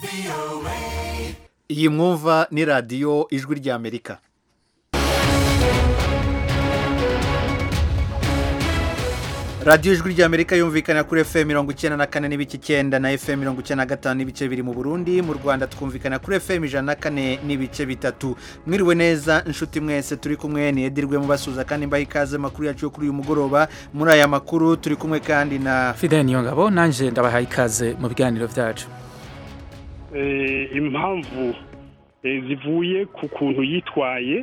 iyi mwumva ni radiyo ijwi ry'Amerika. radiyo ijwi ry'Amerika yumvikana kuri FM 94 n'ibice 9 na FM 95 n'ibice biri mu Burundi. Mu Rwanda twumvikana kuri FM 104 n'ibice bitatu. Mwiriwe neza inshuti mwese, turi kumwe ni Edirwe mubasuza kandi mbaye ikaze makuru yacu kuri uyu mugoroba. Muri aya makuru turi kumwe kandi na Fidel Niyongabo, nanje ndabahaye ikaze mu biganiro byacu. Impamvu zivuye ku kuntu yitwaye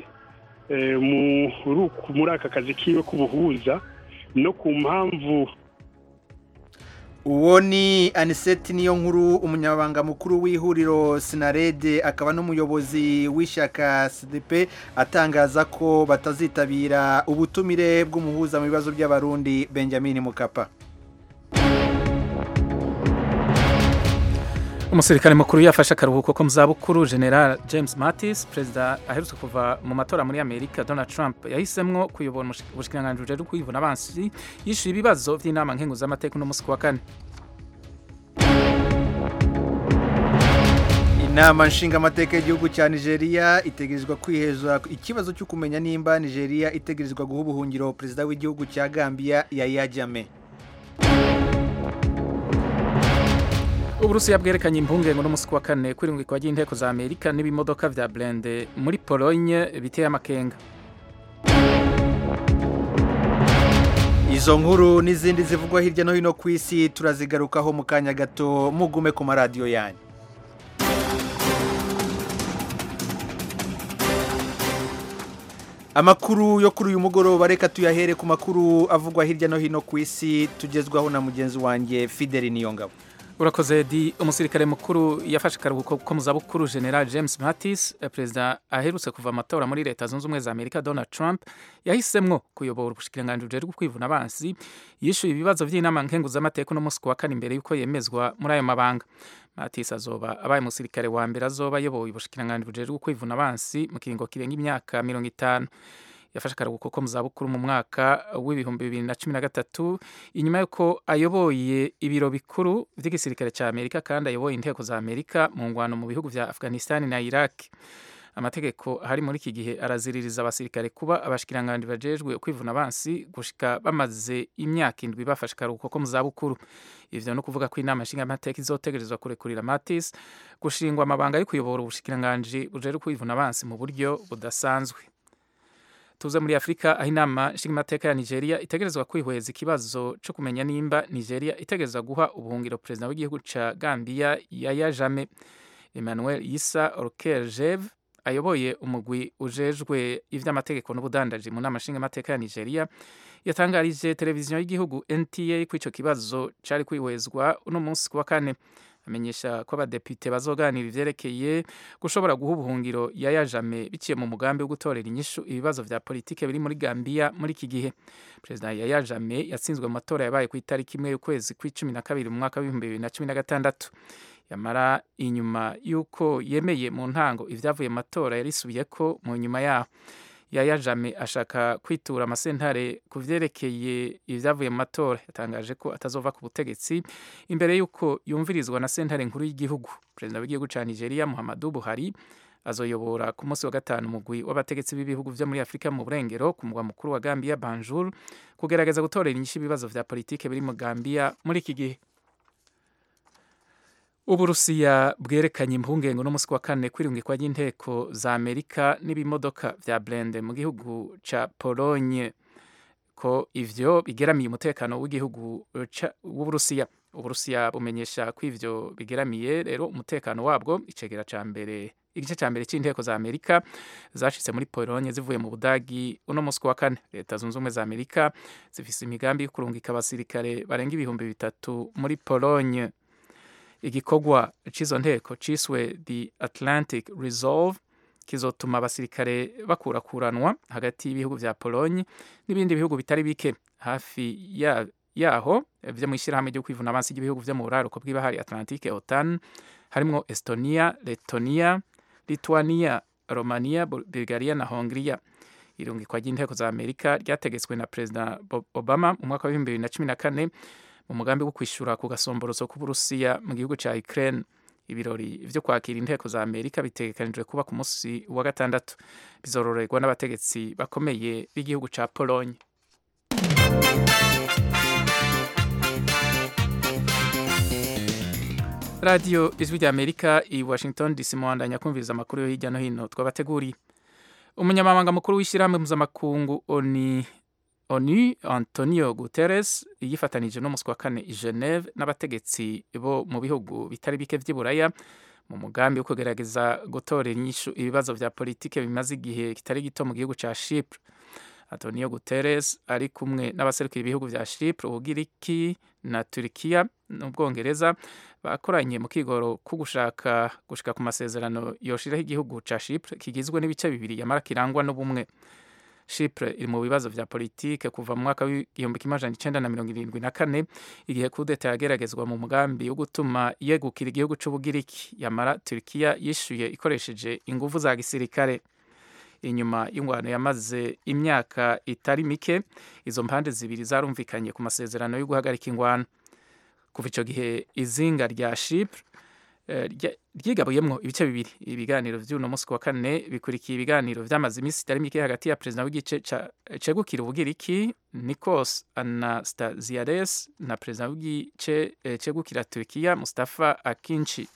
muri aka kazi kiwe k'ubuhuza no ku mpamvu. Uwo ni Aniseti Niyonkuru, umunyabanga mukuru w'ihuriro Sinarede akaba n'umuyobozi w'ishyaka SDP, atangaza ko batazitabira ubutumire bw'umuhuza mu bibazo by'abarundi Benjamin Mkapa. Umusirikare mukuru yafashe akaruhuko ko mu zabukuru General James Mattis, perezida aherutse kuva mu matora muri Amerika Donald Trump yahisemwo kuyobora ubushikiranganje bujejwe kwivuna abansi, yishuye ibibazo by'inama nkenguzamateka no musi wa kane. Inama nshingamateka y'igihugu cya Nigeria itegerezwa kwiheza ikibazo cyo kumenya nimba Nigeria itegerezwa guha ubuhungiro perezida w'igihugu cya Gambia Yahya Jammeh. Uburusiya bwerekanye impungenge no musi wa kane kwirindwi kwa y'inteko za Amerika n'ibimodoka vya blende muri Pologne biteye amakenga. Izo nkuru n'izindi zivugwa hirya no hino ku isi turazigarukaho mu kanya gato, mugume ku maradiyo yanyu. Amakuru yo kuri uyu mugoroba reka tuyahere ku makuru avugwa hirya no hino ku isi tugezwaho na mugenzi wanjye Fidel Niyongabo. Urakoze di. Umusirikare mukuru yafashe akaruhuko ko mu zabukuru General James Mattis, perezida aherutse kuva amatora muri Leta Zunze Ubumwe za Amerika Donald Trump yahisemwo kuyobora ubushikiranganje bujejwe kwivuna abansi, yishuye ibibazo by'inama nkenguzamateka no musi wa kane imbere yuko yemezwa muri ayo mabanga. Mattis azoba abaye umusirikare wa mbere azoba ayoboye ubushikiranganje bujejwe kwivuna abansi mu kiringo kirenga imyaka 50. Yafashe akaruhuko ko mu zabukuru mu mwaka w'ibihumbi 2013 inyuma yuko ayoboye ibiro bikuru by'igisirikare cya Amerika kandi ayoboye inteko za Amerika mu ngwano mu bihugu vya Afghanistan na Iraq. Amategeko hari muri iki gihe araziririza abasirikare kuba abashikiranganje bajejwe kwivuna abansi gushika bamaze imyaka 7 bafashe akaruhuko ko mu zabukuru. Ivyo no kuvuga ko inama nshingamateka izotegerezwa kurekurira Mattis gushingwa amabanga yo kuyobora ubushikiranganje bujejwe kwivuna abansi mu buryo budasanzwe. Tuze muri Afrika, aho inama nshingamateka ya Nigeria itegerezwa kwihweza ikibazo cyo kumenya nimba Nigeria itegerezwa guha ubuhungiro perezida w'igihugu ca Gambia Yahya Jammeh. Emmanuel Issa Orkejev ayoboye umugwi ujejwe ivy'amategeko n'ubudandaji mu nama nshingamateka ya Nigeria yatangarije televiziyo y'igihugu NTA ko ico kibazo cari kwihwezwa uno munsi wa kane. Amenyesha ko abadepite bazoganira ivyerekeye gushobora guha ubuhungiro Yahya Jammeh biciye mu mugambi wo gutorera inyishu ibibazo vya politike biri muri Gambia muri iki gihe. Perezida Yahya Jammeh yatsinzwe mu matora yabaye ku itariki 1 y'ukwezi kwa 12 mu mwaka wa 2016. Yamara inyuma yuko yemeye mu ntango ivyavuye mu matora yarisubiyeko mu nyuma yaho. Yahya Jammeh ashaka kwitura amasentare ku vyerekeye ivyavuye mu matora. Yatangaje ko atazova ku butegetsi imbere yuko yumvirizwa na sentare nkuru y'igihugu. Perezida w'igihugu ca Nigeria Muhammadu Buhari azoyobora ku munsi wa gatanu umugwi w'abategetsi b'ibihugu vyo muri Afrika mu burengero ku mugwa mukuru wa Gambia Banjul kugerageza gutorera inyishu ibibazo vya politike biri mu Gambia muri iki gihe. Uburusiya bwerekanye impungenge no musi wa kane kwirindwi kwa y'inteko za Amerika n'ibimodoka vya blende mu gihugu ca Pologne ko ivyo bigeramiye umutekano w'igihugu w'Uburusiya. Uburusiya bumenyesha ko ivyo bigeramiye rero umutekano wabwo. Igice ca mbere c'inteko za Amerika zashitse muri Pologne zivuye mu Budagi uno musi wa kane. Leta Zunze Ubumwe za Amerika zifise imigambi yo kurungika abasirikare barenga 3,000 muri Pologne. Igikorwa c'izo nteko ciswe The Atlantic Resolve kizotuma abasirikare bakurakuranwa hagati y'ibihugu vya Pologne n'ibindi bihugu bitari bike hafi yaho vyo mwishirahamwe ryo kwivuna abansi y'ibihugu vyo mu buraruko bw'ibahari Atlantique OTAN, harimwo Estonia, Letonia, Lithuania, Romania, Bulgaria na Hongria. Irungikwa ry'inteko za Amerika ryategetswe na President Obama mu mwaka wa 2014 mu mugambi wo kwishura ku gasomborozo k'Uburusiya mu gihugu ca Ukraine. ibirori vyo kwakira inteko za Amerika bitegekanijwe kuba ku munsi wa gatandatu bizororerwa n'abategetsi bakomeye b'igihugu ca Pologne. Radio Ijwi rya Amerika i Washington DC muhandanya kumviriza amakuru yo hirya no hino twabateguriye. Umunyamabanga mukuru w'ishyirahamwe mpuzamakungu ONU Antonio Guterres yifatanije no muswa kane i Geneve n'abategetsi bo mu bihugu bitari bike vy'Iburaya mu mugambi wo kugerageza gutora inyishu ibibazo vya politike bimaze igihe kitari gito mu gihugu ca Chypre. Antonio Guterres ari kumwe n'abaserukira ibihugu vya Chypre, Ubugiriki na Turkiya n'Ubwongereza bakoranye mu kigoro ko gushika ku masezerano yoshiraho igihugu ca Chypre kigizwe n'ibice bibiri yamara kirangwa n'ubumwe. Chypre iri mu bibazo vya politike kuva mu mwaka w'1974 igihe kudeta yageragezwa mu mugambi wo gutuma yegukira igihugu c'Ubugiriki, yamara Turkiya yishuye ikoresheje inguvu za gisirikare. Inyuma y'ingwano yamaze imyaka itari mike, izo mpande zibiri zarumvikanye ku masezerano yo guhagarika ingwano. Kuva ico gihe izinga rya Chypre ryigabuyemwo ibice bibiri. Ibiganiro vy'uno musi wa kane bikurikiye ibiganiro vyamaze imisi itari mike hagati ya perezida w'igice cegukira Ubugiriki Nikos Anastasiades na perezida w'igice cegukira Turkiya Mustafa Akinci.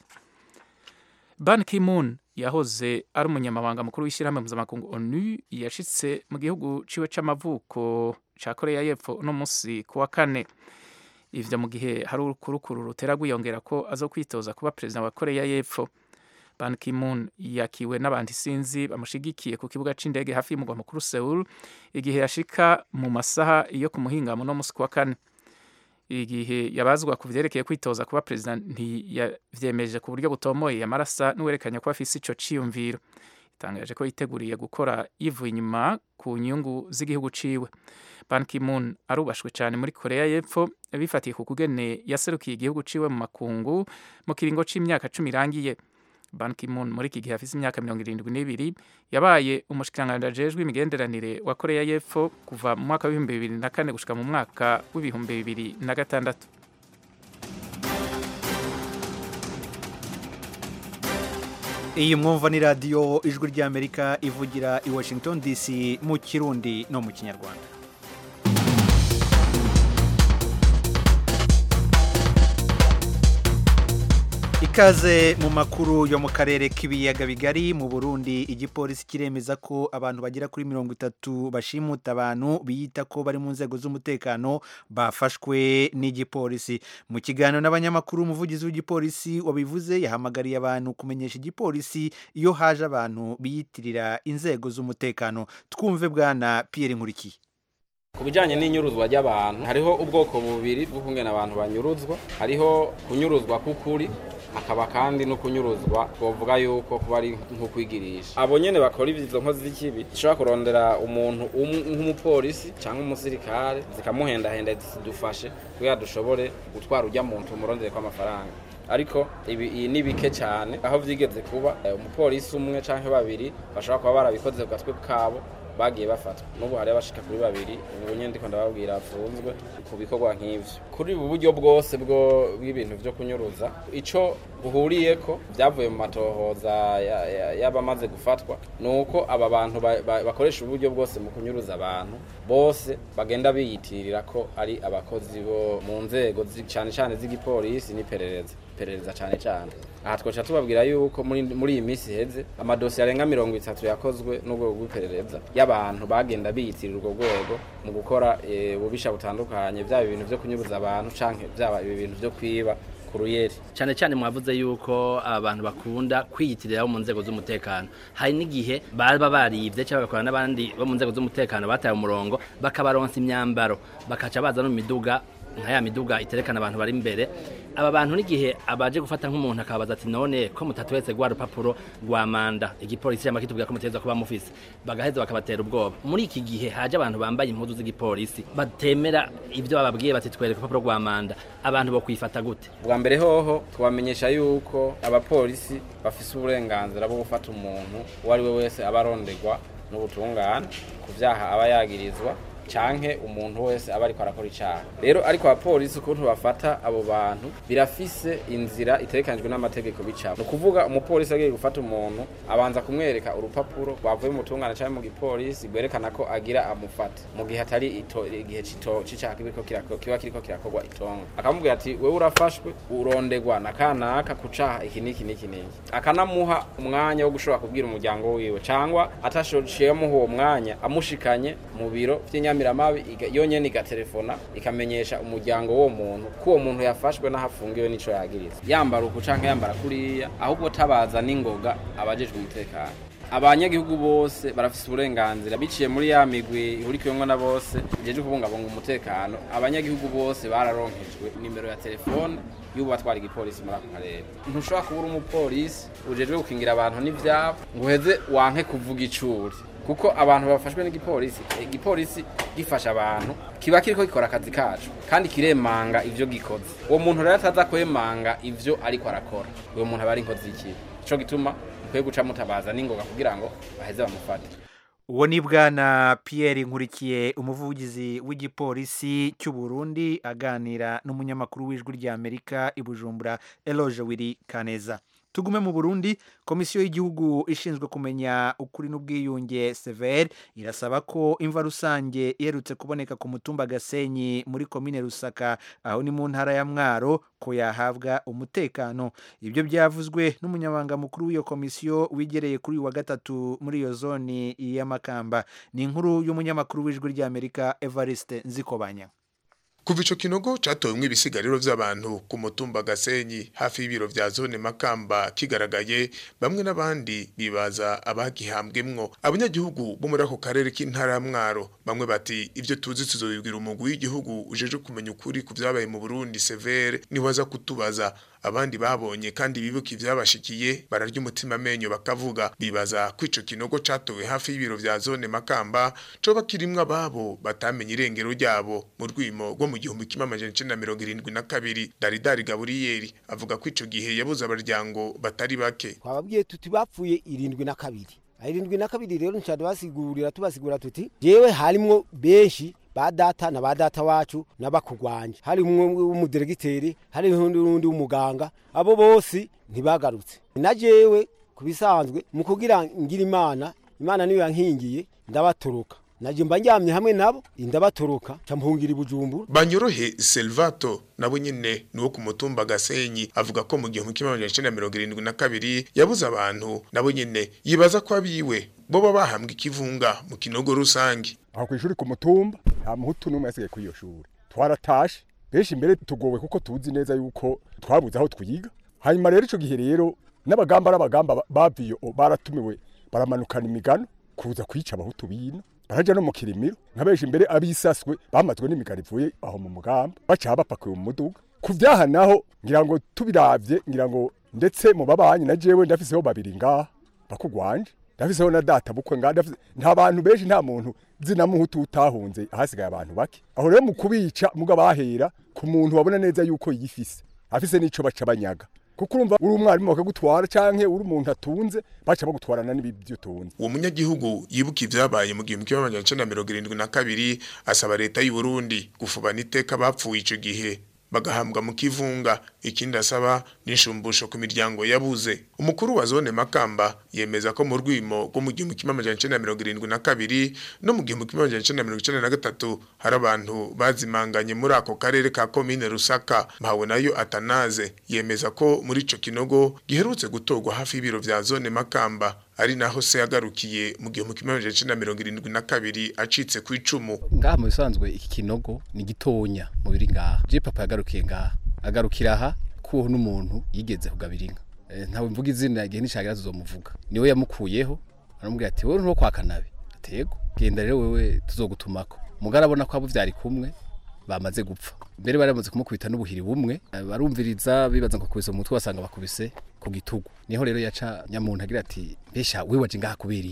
Ban Ki-moon yahoze ari umunyamabanga mukuru w'ishyirahamwe mpuzamakungu ONU yashitse mu gihugu ciwe c'amavuko ca Korea y'Epfo no musi kuwa kane. Ivyo mu gihe hari urukurukuru rutera gwiyongera ko azokwitoza kuba perezida wa Korea y'Epfo. Ban Ki-moon yakiwe n'abandi sinzi bamushigikiye ku kibuga c'indege hafi y'umugwa mukuru Seoul igihe yashika mu masaha yo ku muhingamo no musi kuwa kane. Igihe yabazwa ku vyerekeye kwitoza kuba perezida ntiyavyemeje ku buryo butomoye, yamarasa n'uwerekanye ko afise ico ciyumviro. Itangaje ko yiteguriye gukora yivuye inyuma ku nyungu z'igihugu ciwe. Ban Ki-moon arubashwe cyane muri Korea y'Epfo bifatiye ku kugene yaserukiye igihugu ciwe mu makungu mu kiringo c'imyaka 10 irangiye. Ban Ki-moon muri iki gihe afise imyaka 72 yabaye umushikiranganje ajejwe imigenderanire wa Korea y'Epfo kuva mu mwaka wa 2004 gushika mu mwaka wa 2006. Iyi mwumva ni radio Ijwi rya Amerika ivugira i Washington DC mu Kirundi no mu Kinyarwanda. Ikaze mu makuru yo mu karere k'ibiyaga bigari mu Burundi. Igipolisi kiremeza ko abantu bagera kuri 30 bashimuta abantu biyita ko bari mu nzego z'umutekano bafashwe n'igipolisi. Mu kiganiro n'abanyamakuru umuvugizi w'igipolisi wabivuze yahamagariye abantu kumenyesha igipolisi iyo haje abantu biyitirira inzego z'umutekano. Twumve bwana Pierre Nkurikiye. Kubijanye n'inyuruzwa ry'abantu hariho ubwoko bubiri bwo kungena abantu banyuruzwa. Hariho kunyuruzwa kukuri, hakaba kandi no kunyuruzwa twovuga yuko kuba ari nko kwigirisha. Abo nyene bakora ivyo nkozi z'ikibi zishobora kurondera umuntu nk'umupolisi cyangwa umusirikare zikamuhendahenda zidufashe kugira dushobore gutwara urya muntu murondere kwa amafaranga. Ariko ibi ni bike cyane, aho vyigeze kuba umupolisi umwe canke babiri bashobora kuba barabikoze ku gatwe kabo bagiye bafatwa. N'ubu hari abashika kuri babiri ubu nyene ndiko ndababwira afunzwe ku bikorwa nk'ivyo. Kuri ubu buryo bwose bw'ibintu vyo kunyuruza ico buhuriyeko byavuye mu matohoza y'abamaze gufatwa nuko aba bantu bakoresha uburyo bwose mu kunyuruza abantu bose bagenda biyitirira ko ari abakozi bo mu nzego cyane cyane z'igipolisi n'iperereza cyane cyane. Aha twoca tubabwira yuko muri iyi minsi heze amadosiye arenga 30 yakozwe n'ubwo bw'iperereza y'abantu bagenda biyitirira urwo rwego mu gukora ububisha butandukanye, byaba ibintu vyo kunyuruza abantu canke byaba ibintu vyo kwiba kuruyeri. Cyane cyane mwavuze yuko abantu bakunda kwiyitirira mu nzego z'umutekano. Hari n'igihe baba barivye cyangwa bakora n'abandi bo mu nzego z'umutekano bataye umurongo bakabaronsa imyambaro bakaca baza no miduga nka ya miduga iterekana abantu bari imbere. Aba bantu n'igihe abaje gufata nk'umuntu akabaza ati none ko mutatwetse gwa rupapuro rwa manda igipolisi yamakitubwira ko muteza kuba mufise, bagaheza bakabatera ubwoba. Muri iki gihe haje abantu bambaye impuzu z'igipolisi batemera ivyo bababwiye bati twereka urupapuro rwa manda, abantu bo kwifata gute? Bwa mbere hoho twamenyesha yuko abapolisi bafise uburenganzira bwo gufata umuntu uwo ari we wese abarondegwa n'ubutungane ku vyaha aba yagirizwa, canke umuntu wese aba ariko arakora icaha. Rero ariko abapolisi ukuntu bafata abo bantu birafise inzira itegekanijwe n'amategeko bicamo. No kuvuga umupolisi agiye gufata umuntu abanza kumwereka urupapuro rwavuye mu tungana cyangwa mu gipolisi gwerekana ko agira amufata mu gihe atari igihe c'icaha kiba kiriko kirakorwa itonga. Akamubwira ati wewe urafashwe urondegwa na kanaka kucaha iki niki akanamuha umwanya wo gushobora kubwira umuryango wiwe cyangwa atashociyemo uwo mwanya amushikanye mu biro by'inyamiramabi yonyene igatelefona ikamenyesha umuryango wo muntu ko uwo muntu yafashwe n'ahafungiwe n'ico yagiriza yambara uku canke yambara kuriya ahubwo tabaza n'ingoga abajejwe umutekano. Abanyagihugu bose barafise uburenganzira biciye muri ya migwi ihurikiyemwo na bose jeje kubungabunga umutekano. Abanyagihugu bose bararonkejwe nimero ya telefone y'ubu batwara igipolisi muri ako karere. Ntushobora kubura umupolisi ujejwe gukingira abantu n'ivyabo ngo uheze wanke kuvuga icuri kuko abantu bafashwe igipolisi gifasha abantu kiba kiriko gikora akazi kacu kandi kiremanga ivyo gikoze. Uwo muntu rero ataza kwemanga ivyo ariko arakora uwo muntu aba ari inkozi y'ikibi. Ico gituma kwe guca mutabaza n'ingoga kugira ngo baheze bamufate. Uwo ni bwana Pierre Nkurikiye umuvugizi w'igipolisi cy'u Burundi aganira n'umunyamakuru w'ijwi rya Amerika i Bujumbura Eloge Wiri Kaneza. Tugume mu Burundi, komisiyo y'igihugu ishinzwe kumenya ukuri n'ubwiyunge Sever irasaba ko imva rusange iherutse kuboneka ku mutumba Gasenyi muri komine Rusaka aho ni mu ntara ya Mwaro ko yahabwa umutekano. Ibyo byavuzwe n'umunyamabanga mukuru w'iyo komisiyo wigereye kuri wa gatatu muri iyo zone ya Makamba. Ni inkuru y'umunyamakuru w'ijwi rya Amerika Evariste Nzikobanya. Kuva ico kinogo catowemwe ibisigariro vy'abantu ku mutumba Gasenyi hafi y'ibiro vya zone Makamba kigaragaye bamwe n'abandi bibaza abagihambwemwo. Abanyagihugu bo muri ako karere k'intara ya Mwaro bamwe bati ivyo tuzi tuzobibwira umugwi w'igihugu ujeje kumenya ukuri ku vyabaye mu Burundi Severe ni waza kutubaza. Abandi babonye kandi bibuka ivyabashikiye bararya umutima amenyo bakavuga bibaza ko ico kinogo catowe hafi y'ibiro vya zone Makamba coba kirimwe ababo batamenye irengero ryabo mu rwimo rwo mu 1972. Daridari Gaburiyeri avuga ko ico gihe yabuze abaryango batari bake. Twababwiye tuti bapfuye 72. 72 rero nshadwasigurira tubasigura tuti jewe harimwo benshi badata na badata wacu nabakugwanje hari umudiregiteri hari n'undi umuganga abo bose ntibagarutse na jewe kubisanzwe mu kugira ngira Imana niyo yankingiye ndabatoroka naje mbanjamye hamwe nabo indabatoroka campungira Bujumbura. Banyorohe Selvato nabo nyene nuwo ku mutumba Gasenyi avuga ko mu 1972 yabuze abantu nabo nyene yibaza ko abiwe boba bahambwe ikivunga mu kinogo rusangi. Aho kwishuri ku mutumba nta muhutu numwe yasigaye kuri iyo shuri twaratashe benshi imbere tugowe kuko tuzi neza yuko twabuze aho twiga. Hanyuma rero ico gihe rero n'abagamba baviyo baratumiwe baramanukana imigano kuza kwica abahutu bino baraja no mu Kirimiro nkabeje imbere abisaswe bamazwe n'imigano ivuye aho mu mugamba baca bapakuye mu muduga kuvyaha naho ngira ngo tubiravye ngira ngo ndetse mu babanyi na jewe ndafiseho babiri ngaha bakugwanje ndafiseho na data bukwe ngaha nta bantu benshi nta muntu zina muhutu utahunze ahasigaye abantu bake aho rero mu kubica muga bahera ku muntu wabona neza yuko yifise afise nico baca banyaga kuko urumva uri umwarimu bakagutwara canke uri umuntu atunze baca bagutwarana n'ibyo tunze. Uwo munyagihugu yibuka ivyabaye mu 1972 asaba leta y'u Burundi gufubana iteka bapfuye ico gihe bagahambwa mu kivunga. Ikindi asaba nishumbusho ku miryango yabuze. Umukuru wa zone Makamba yemeza ko mu rwimo rwo mu 1972 no mu 1993 hari abantu bazimanganye muri ako karere ka komine Rusaka. Mpawe nayo Atanaze yemeza ko muri ico kinogo giherutse gutogwa hafi y'ibiro vya zone Makamba ari naho se yagarukiye mu 1972 acitse ku icumu. Ngaha mu bisanzwe iki kinogo ni gitonya mu biri ngaha. Je papa yagarukiye ngaha agarukira aha kuho n'umuntu yigeze kugabira inka. Ntawe mvuga izina igihe nishagira tuzomuvuga. Niwe yamukuyeho aramubwira ati wowe ntuko kwakanabe. Atego genda rero wewe tuzogutumako. Mugarabona ko abo vyari kumwe bamaze gupfa. Mbere baramaze kumukubita n'ubuhiri bumwe barumviriza bibaza ngo kubise umutwe wasanga bakubise ku gitugu. Niho rero yaca nyamuntu agira ati mbesha wewe waje ngaha kubera iki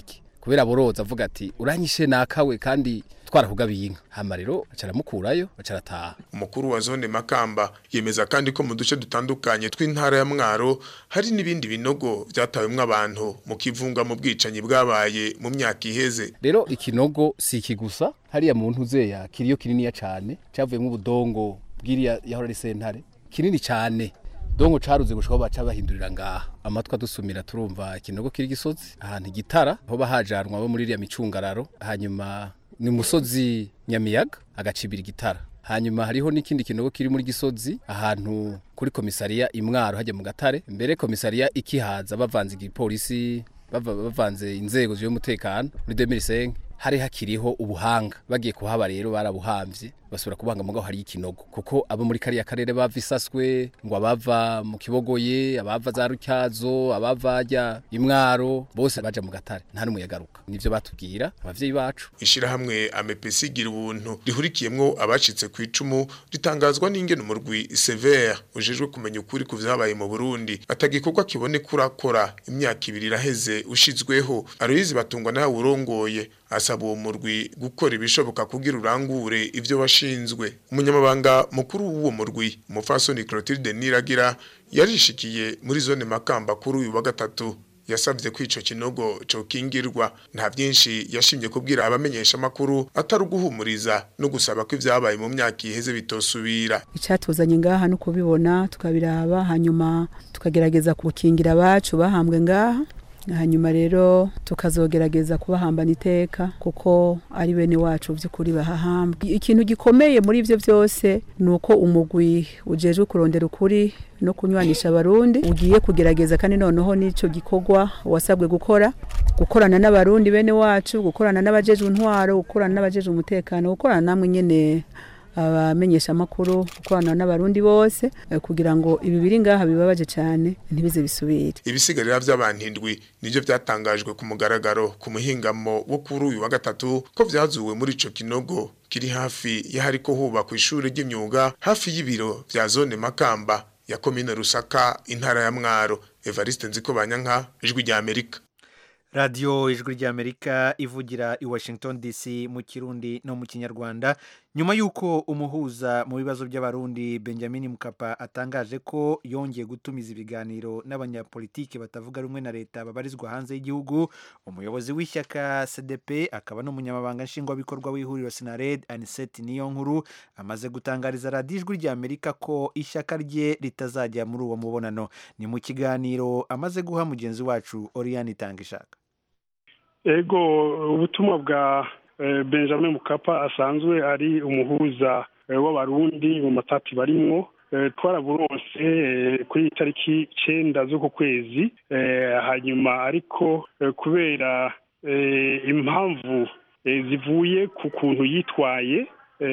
kubera boroza avuga ati uranyishe nakawe kandi twarakugabiye inka hama rero acaramukurayo acarataha. Umukuru wa zone Makamba yemeza kandi ko mu duce dutandukanye tw'intara ya Mwaro hari n'ibindi binogo byatawemwe abantu mu kivunga mu bwicanyi bwabaye mu myaka iheze. Rero ikinogo si ikigusa hariya mu ntuzeya kiriyo kininiya cane cyavuyemo ubudongo bwiriya yahora ari sentare kinini cyane dongo caruze gushika baca bahindurira ngaha amatwa dusumira turumva ikinogo kiri gisozi ahantu gitara aho bahajanwa bo muri iriya micungararo hanyuma ni musozi Nyamiyaga agacibira gitara hanyuma hariho n'ikindi kinogo kiri muri gisozi ahantu kuri komisariya Imwaro hajya mu Gatare mbere komisariya ikihaza bavanze igipolisi bavanze inzego z'umutekano muri 2005 hari hakiriho ubuhanga bagiye kuhaba rero barabuhamvye basubira kubanga mugaho hari ikinogo kuko abo muri kariya karere bavisaswe ngo abava mu Kibogoye abava za Rutyazo abava ajya Imwaro bose baje mu Gatare nta numwe yagaruka nivyo batubwira abavyeyi bacu. Ishira hamwe AMPC gira ubuntu rihurikiyemwo abacitse ku icumu ritangazwa n'ingene umurwi Severe ujejwe kumenya ukuri ku vyabaye mu Burundi atagikorwa kibone kurakora imyaka 2 iraheze ushizweho Aloyizi Batungwa nawe urongoye asaba uwo murwi gukora ibishoboka kugira urangure ivyo bashinzwe. Umunyamabanga mukuru w'uwo murwi Umufasoni Clotilde Niragira yarishikiye muri zone Makamba kuri uyu wa gatatu yasabye kwico kinogo cyo kingirwa nta byinshi yashimye kubwira abamenyesha makuru atari guhumuriza no gusaba ko ivyabaye mu myaka iheze bitosubira. Icatuzanye ngaha no kubibona tukabiraba hanyuma tukagerageza kukingira abacu bahambwe ngaha hanyuma rero tukazogerageza kubahambana iteka kuko ari bene wacu by'ukuri bahahambwe. Ikintu gikomeye muri ivyo byose nuko umugwi ujejwe kurondera ukuri no kunywanisha abarundi ugiye kugerageza kandi noneho nico gikorwa wasabwe gukorana n'abarundi bene wacu gukorana n'abajejwe intwaro gukorana n'abajejwe umutekano gukorana namwe nyene abamenyesha makuru gukorana n'abarundi bose kugira ngo ibi biri ngaha bibabaje cyane ntibize bisubire. Ibisigarira by'abantu indwi nivyo byatangajwe ku mugaragaro ku muhingamo wo kuri uyu wa gatatu ko vyazuwe muri ico kinogo kiri hafi yahariko huba ku ishuri ry'imyuga hafi y'ibiro vya zone Makamba ya komine Rusaka intara ya Mwaro. Evariste Nzikobanyanka ijwi rya Amerika. Radio ijwi rya Amerika ivugira i Washington DC mu Kirundi no mu Kinyarwanda nyuma yuko umuhuza mu bibazo by'abarundi Benjamin Mkapa atangaje ko yongeye gutumiza ibiganiro n'abanyapolitike batavuga rumwe na leta babarizwa hanze y'igihugu. Umuyobozi w'ishyaka CDP akaba n'umunyamabanga nshingwabikorwa w'ihuriro Sinared Anisette Niyonkuru amaze gutangariza Radio ijwi rya Amerika ko ishyaka rye ritazajya muri uwo mubonano. Ni mu kiganiro amaze guha mugenzi wacu Oriane Tangishaka. Ego ubutumwa bwa Benjamin Mkapa asanzwe ari umuhuza w'abarundi mu matati barimwo twaraburonse kuri tariki 9 z'uko kwezi hanyuma ariko kubera impamvu zivuye ku kuntu yitwaye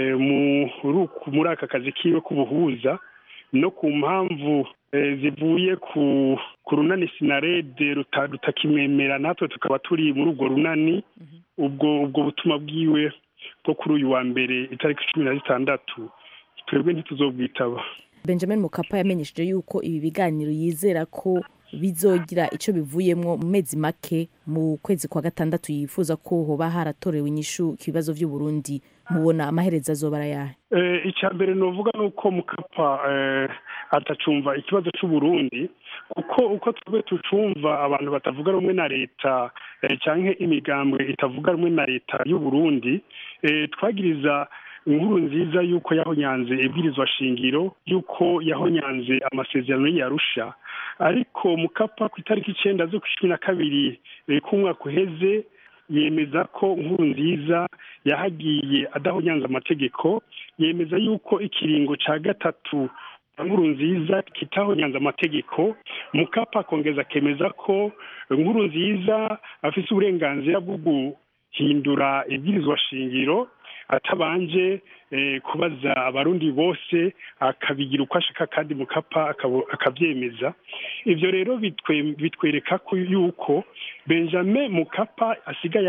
muri aka kazi kiwe k'ubuhuza no ku mpamvu zivuye ku runani Sinarede rutakimwemera natwe tukaba turi muri ubwo runani ubwo butumwa bwiwe bwo kuri uyu wa mbere itariki 16 twebwe ntituzobwitaba. Benjamin Mkapa yamenyesheje yuko ibi biganiro yizera ko bizogira ico bivuyemwo mu mezi make mu kwezi kwa gatandatu yifuza ko hoba haratorewe inyishu kibazo vy'u Burundi mubona amahereza azobara yahe. Icambere novuga nuko Mkapa atacumva ikibazo cy'u Burundi uko twebwe tucumva abantu batavuga rumwe na leta canke imigambwe itavuga rumwe na leta y'u Burundi twagiriza inkuru nziza yuko yahonyanze ibwirizwa shingiro yuko yahonyanze amasezerano y'Arusha ariko Mkapa ku itariki 9 zo 12 kumwaka uheze yemeza ko inkuru nziza yahagiye adahonyanze amategeko yemeza yuko ikiringo ca gatatu inkuru nziza kitahonyanze amategeko. Mkapa kongeza kemeza ko inkuru nziza afise uburenganzira bwo guhindura ibwirizwa shingiro atabanje kubaza abarundi bose akabigira uko ashaka kandi Mkapa akavyemeza. Ivyo rero bitwereka ko yuko Benjamin Mkapa asigaye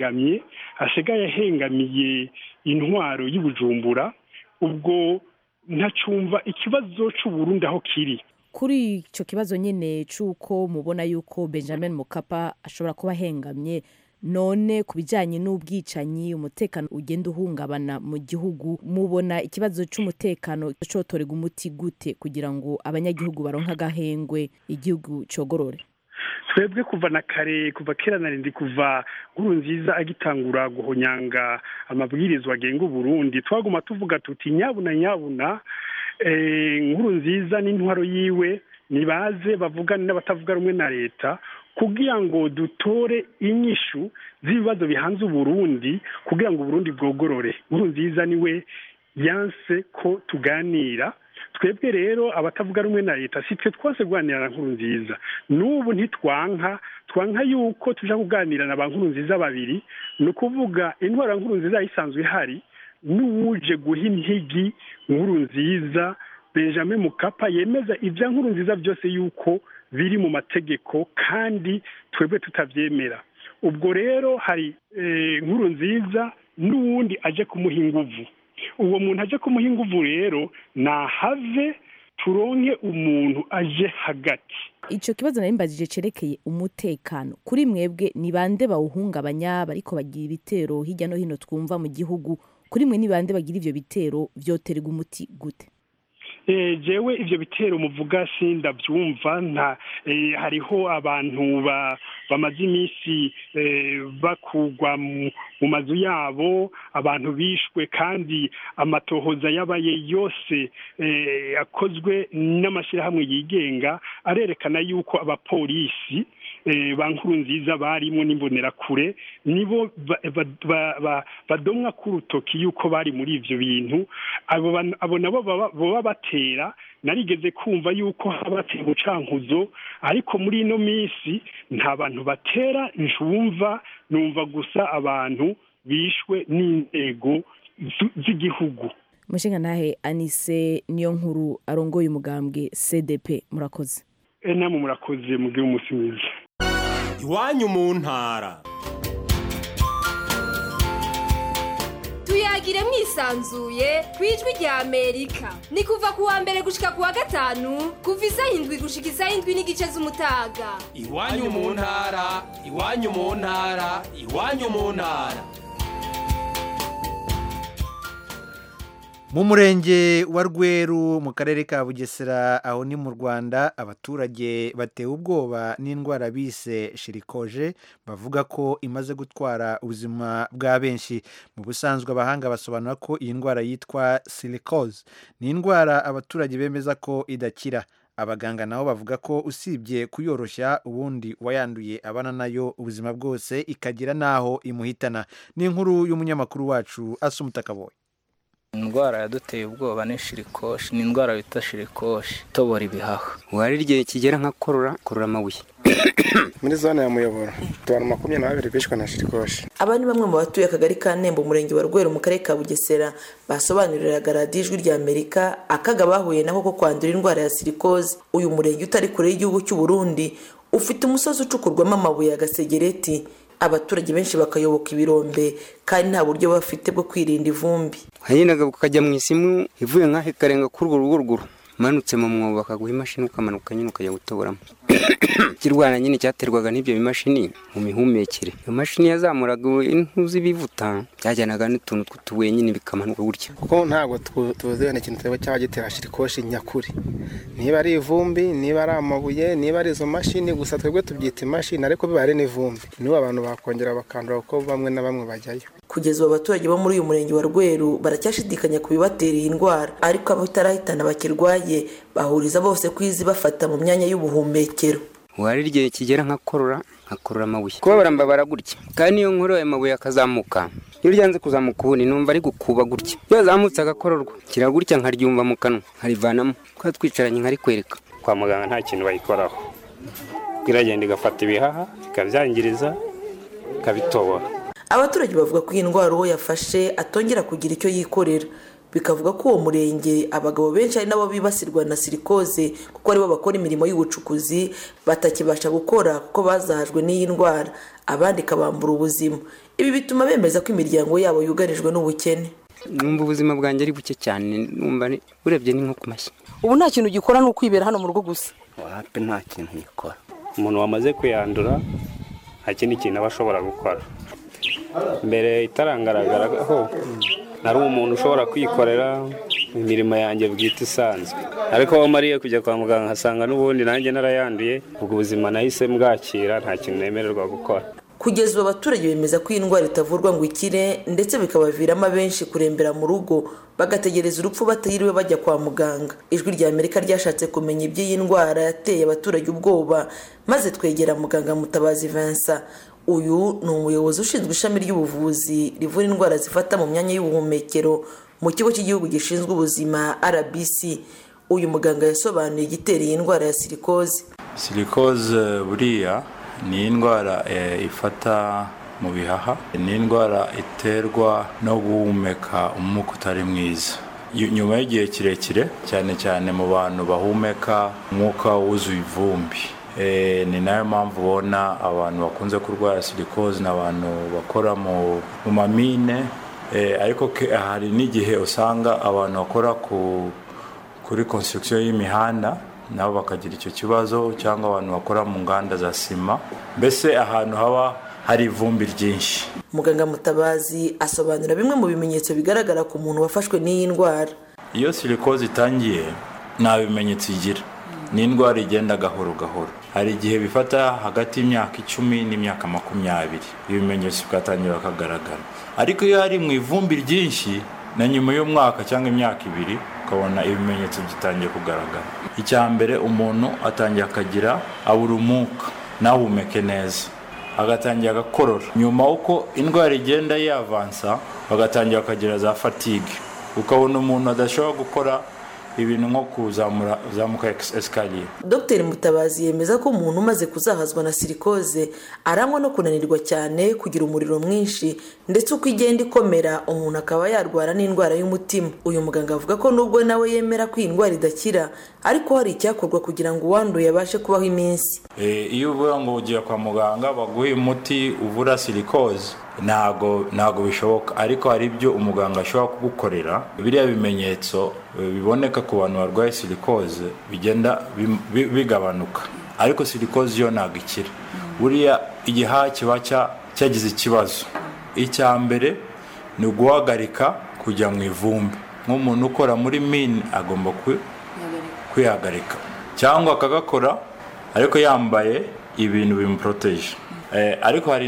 ahengamiye intwaro y'Ubujumbura ubwo ntacumva ikibazo cy'u Burundi aho kiri. Kuri ico kibazo nyene cuko mubona yuko Benjamin Mkapa ashobora kuba hengamye none ku bijyanye n'ubwicanyi umutekano ugenda uhungabana mu gihugu mubona ikibazo cy'umutekano cotorega umuti gute kugira ngo abanyagihugu baronke agahengwe igihugu cogorore? twebwe kuva na kare kuva kera narindi kuva Nkurunziza agitangura guhonyanga amabwirizwa agenga Burundi twaguma tuvuga tuti nyabuna Nkurunziza n'intwaro yiwe nibaze bavugana n'abatavuga rumwe na leta kugira ngo dutore inyishu z'ibibazo bihanze Burundi kugira ngo Burundi bwogorore. Nkurunziza niwe yanse ko tuganira. Twebwe rero abatavuga rumwe na leta si twe twose kuganira na Nkurunziza. N'ubu ntitwanka yuko tuja kuganira na Nkurunziza babiri, no kuvuga intwara Nkurunziza isanzwe ihari n'uwuje guha intigi Nkurunziza Benjamin Mkapa yemeza ivya Nkurunziza byose yuko biri mu mategeko kandi twebwe tutavyemera. Ubwo rero hari Nkurunziza n'uwundi aje kumuha inguvu. Uwo muntu aje kumuha inguvu rero nahave turonke umuntu aje hagati. Ico kibazo narimbajije cerekeye umutekano kuri mwebwe ni bande bawuhungabanya bariko bagira ibitero hirya no hino twumva mu gihugu, kuri mwe ni bande bagira ivyo bitero vyoterwa umuti gute? Jewe ivyo bitero muvuga sindavyumva nta hariho abantu bamaze imisi bakugwa mu mazu yabo, abantu bishwe kandi amatohoza yabaye yose akozwe n'amashirahamwe yigenga arerekana yuko abapolisi ba Nkurunziza barimo n'imbonera kure nibo badomwa ku rutoki yuko bari muri ivyo bintu. Abo nabo baba batera. Narigeze kumva yuko habateye ubucankuzo, ariko muri ino misi nta bantu batera numva gusa abantu bishwe n'inzego z'igihugu. Mushinga nahe Anise Niyonkuru arongoye umugambwe CDP, murakoze. Namwe murakoze mugire umunsi mwiza. Iwanyu mu ntara. Tuyagire mwisanzuye kwijwi rya Amerika. Ni kuva kuwa mbere gushika kuwa gatanu kuva isaha 7 gushika isaha 7 n'igice z'umutaga. Iwanyu mu ntara, iwanyu mu ntara, iwanyu mu ntara. Mu murenge wa Rweru mu karere ka Bugesera aho ni mu Rwanda, abaturage batewe ubwoba n'indwara bise shirikoje bavuga ko imaze gutwara ubuzima bwa benshi. Mu busanzwe abahanga basobanura ko iyi ndwara yitwa silicosis. Ni indwara abaturage bemeza ko idakira. Abaganga nabo bavuga ko usibye kuyoroshya ubundi wayanduye abana nayo ubuzima bwose ikagira naho imuhitana. Ni inkuru y'umunyamakuru wacu Asumta Kaboyi. Indwara yaduteye ubwoba ni shirikoshi, ni indwara bita shirikoshi tobora ibihaha. Wari igihe kigera nka korora amabuye. Muri zone ya Muyoboro abantu 22 bishwe na shirikoshi. Aba ni bamwe mu batuye akagari ka Nembo umurenge wa Rweru mu karere ka Bugesera basobanuriraga radiyo Ijwi rya Amerika akaga bahuye nako ko kwandura indwara ya sirikozi. Uyu murenge utari kure y'igihugu cy'u Burundi ufite umusozi ucukurwamo amabuye ya gasegereti. Abaturage benshi bakayoboka ibirombe kandi nta buryo bafite bwo kwirinda ivumbi. Hayinaga ukajya mu isimu ivuye nka hekarenga kuri uruguru manutse mu mwobo bakaguha imashini ukamanuka nyine ukajya gutoboramo. Kirwana nyine cyaterwaga n'ibyo bimashini mu mihumekere. Iyo mashini yazamuraga intuzi bivuta byajyanaga n'utuntu tw'utubuye nyine bikamanuka gutya. Kuko ntabwo tuzene ikintu cyaba cyagitera shirikoshi nyakuri. Niba ari ivumbi, niba ari amabuye, niba ari izo mashini, gusa twebwe tubyita imashini ariko biba ari n'ivumbi. Niba abantu bakongera bakandura uko bamwe na bamwe bajyayo. Kugeza abaturage bo muri uyu murenge wa Rweru baracyashidikanya ku bibatera iyi ndwara, ariko abo itarahitana bakirwaye bahuriza bose kwizi bafata mu myanya y'ubuhumekero. Wari igihe kigera nka korora amabuye. Kuba barambabara gutya kandi iyo nkoro amabuye akazamuka, iyo ryanze kuzamuka ubundi numva ari gukuba gutya. Iyo azamutse agakororwa kiragurya nkaryumva mu kanwa nkarivanamo kwa twicaranye nkari kwereka. Kwa muganga nta kintu bayikoraho, biragenda igafata ibihaha ikabyangiriza ikabitobora. Abaturage bavuga ko iyi ndwara uwo yafashe atongera kugira icyo yikorera. Bikavuga ko uwo murenge abagabo benshi ari nabo bibasirwa na sirikoze kuko aribo bakora imirimo y'ubucukuzi batakibasha gukora kuko bazahajwe n'iyi ndwara, abandi kabambura ubuzima. Ibi bituma bemeza ko imiryango yabo yugarijwe n'ubukene. Numva ubuzima bwanjye ari buke cyane, numva urebye ni nko kumashyi. Ubu nta kintu gikora no kwibera hano mu rugo gusa. Wapi nta kintu gikora. Umuntu wamaze kuyandura nta kindi kintu aba ashobora gukora. Mbere itarangaragaraho nari umuntu ushobora kwikorera imirimo yanjye bwite isanzwe, ariko aho mariye kujya kwa muganga nkasanga n'ubundi nanjye narayanduye, ubwo ubuzima nahise mbwakira, nta kintu nemererwa gukora. Kugeza ubu abaturage bemeza ko iyi ndwara itavurwa ngo ikire, ndetse bikabaviramo abenshi kurembera mu rugo bagategereza urupfu batiriwe bajya kwa muganga. Ijwi rya Amerika ryashatse kumenya iby'iyi ndwara yateye abaturage ubwoba, maze twegera muganga Mutabazi Vincent. Uyu ni umuyobozi ushinzwe ishami ry'ubuvuzi rivura indwara zifata mu myanya y'ubuhumekero mu kigo cy'igihugu gishinzwe ubuzima RBC. Uyu muganga yasobanuye igitera iyi ndwara ya silicoze. Silicoze buriya ni indwara ifata mu bihaha, ni indwara iterwa no guhumeka umwuka utari mwiza nyuma y'igihe kirekire, cyane cyane mu bantu bahumeka umwuka wuzuye ivumbi. Ni nayo mpamvu ubona abantu bakunze kurwara silicoze n'abantu bakora mu mamine, ariko hari n'igihe usanga abantu bakora kuri construction y'imihanda nabo bakagira icyo kibazo, cyangwa abantu bakora mu nganda za sima, mbese ahantu haba hari ivumbi ryinshi. Muganga Mutabazi asobanura bimwe mu bimenyetso bigaragara ku muntu wafashwe n'iyi ndwara. Iyo silicoze itangiye nta bimenyetso igira, ni indwara igenda gahoro gahoro. Hari igihe bifata hagati y'imyaka 10 n'imyaka 20 ibimenyetso bikatangira kagaragara, ariko iyo hari mu ivumbi ryinshi na nyuma y'umwaka cyangwa imyaka 2 ukabona ibimenyetso bitangiye kugaragara. Icya mbere, umuntu atangiye akagira abura umwuka nahumeke neza, agatangira agakorora. Nyuma uko indwara igenda yavansa bagatangira akagira za fatigue, ukabona umuntu adashobora gukora ibintu nko kuzamuka escalier. Dr Mutabazi yemeza ko umuntu umaze kuzahazwa na silicoze arangwa no kunanirwa cyane, kugira umuriro mwinshi, ndetse uko igenda ikomera umuntu akaba yarwara n'indwara y'umutima. Uyu muganga avuga ko nubwo nawe yemera ko iyi ndwara idakira, ariko hari icyakorwa kugira ngo uwanduye abashe kubaho iminsi. Iyo uvuga ngo ugiye kwa muganga baguhe umuti uvura silicoze, ntago bishoboka, ariko hari ibyo umuganga ashobora kugukorera. Biriya bimenyetso biboneka ku bantu barwaye silicoze bigenda bigabanuka, ariko silicoze yo ntago ikira. Buriya igihaha kiba cyagize ikibazo. Icya mbere ni uguhagarika kujya mu ivumbi. Nk'umuntu ukora muri mine agomba kwihagarika, cyangwa akagakora ariko yambaye ibintu bimuproteje. Ariko hari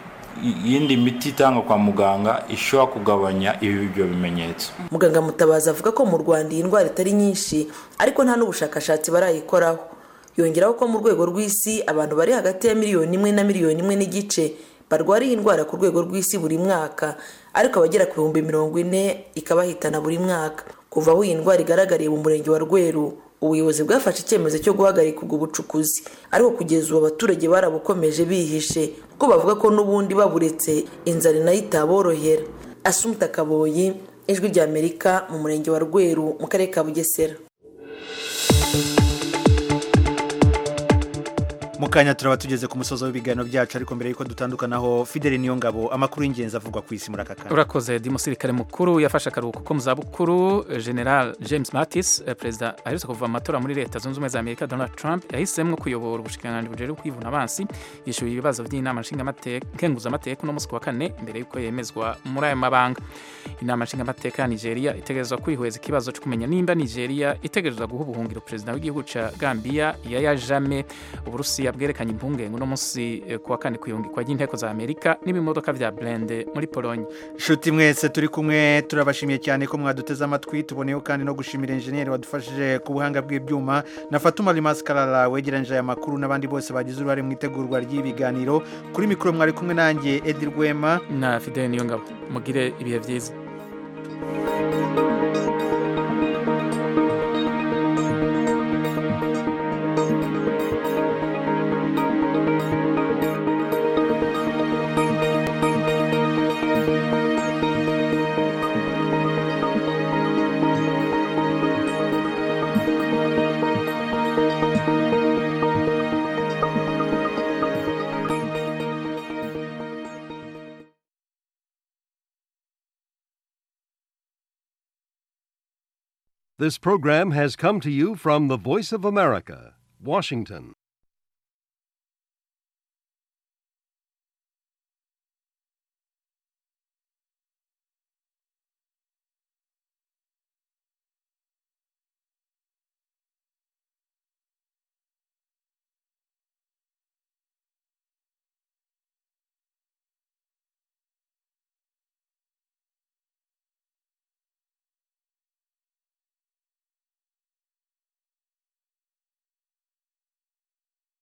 yindi miti itangwa kwa muganga ishobora kugabanya ibyo bimenyetso. Muganga Mutabazi avuga ko mu Rwanda iyi ndwara itari nyinshi, ariko nta n'ubushakashatsi barayikoraho. Yongeraho ko mu rwego rw'isi abantu bari hagati ya 1 miliyoni na 1.5 miliyoni barwara iyi ndwara ku rwego rw'isi buri mwaka, ariko abagera ku 40,000 ikabahitana buri mwaka. Kuva aho iyi ndwara igaragariye mu murenge wa Rweru, ubuyobozi bwafashe icyemezo cyo guhagarika ubwo bucukuzi, ariko kugeza ubu abaturage barabukomeje bihishe, kuko bavuga ko n'ubundi baburetse inzara nayo itaborohera. Assumpta Kaboyi, Ijwi rya Amerika, mu murenge wa Rweru mu karere ka Bugesera. Mukanya turaba tugeze ku musozo w'ibiganiro byacu, ariko mbere yuko dutandukanaho, Fidel Niyongabo, amakuru y'ingenzi avugwa ku isi muri aka kanya. Urakoze. Umusirikare mukuru yafashe akaruhuko ko mu zabukuru, General James Mattis, perezida aherutse kuva mu matora muri Leta Zunze Ubumwe za Amerika Donald Trump, yahisemo kuyobora ubushikiranganji bujejwe kwivuna abansi. Yishyuye ibibazo by'inama nshingamateka no musi wa kane mbere yuko yemezwa muri aya mabanga. Inama nshingamateka ya Nigeria itegerezwa kwihweza ikibazo cyo kumenya nimba Nigeria itegerezwa guha ubuhungiro perezida w'igihugu ca Gambia Yahya Jammeh. Uburusiya bwerekanye impungenge no musi kuwa kane kuyungikwa y'inteko za Amerika n'ibimodoka vya Blende muri Pologne. Shuti mwese turi kumwe, turabashimiye cyane ko mwaduteze amatwi. Tuboneyeho kandi no gushimira engineer wadufashije ku buhanga bw'ibyuma, na Fatuma Limas Kalala wegeranje aya makuru, n'abandi bose bagize uruhare mu itegurwa ry'ibiganiro. Kuri mikoro mwari kumwe nanjye Edi Rwema na Fidel Niyongabo. Mugire ibihe byiza. This program has come to you from the Voice of America, Washington.